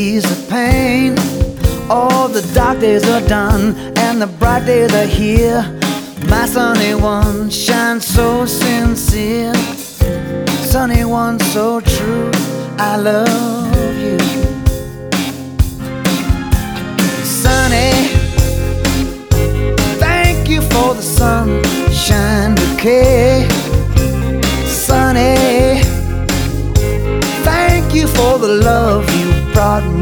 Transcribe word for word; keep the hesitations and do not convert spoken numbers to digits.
ease the pain. All the dark days are done and the bright days are here. My sunny one shines so sincere, sunny one so true. I love you. Sunny, thank you for the sunshine bouquet. Sunny, thank you for the love you brought me.